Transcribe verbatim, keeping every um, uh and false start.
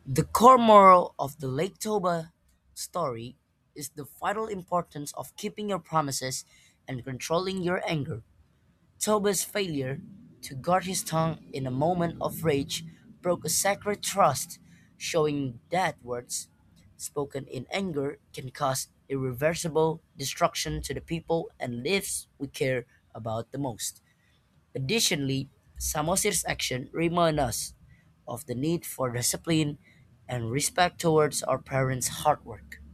The core moral of the Lake Toba story is the vital importance of keeping your promises and controlling your anger. Toba's failure to guard his tongue in a moment of rage broke a sacred trust, showing that words spoken in anger can cause irreversible destruction to the people and lives we care about the most. Additionally, Samosir's action remind us of the need for discipline and respect towards our parents' hard work.